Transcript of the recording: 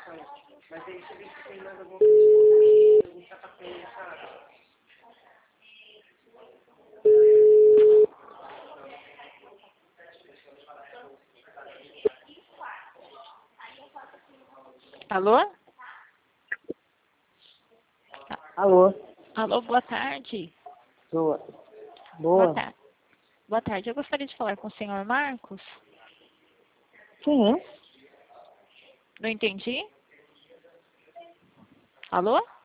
Mas aí você vê se tem mais alguma coisa que tá passando nessa área. Alô? Alô? Alô, boa tarde. Boa. Boa Boa? tarde. Boa tarde. Eu gostaria de falar com o senhor Marcos. Quem é? Não entendi? Alô?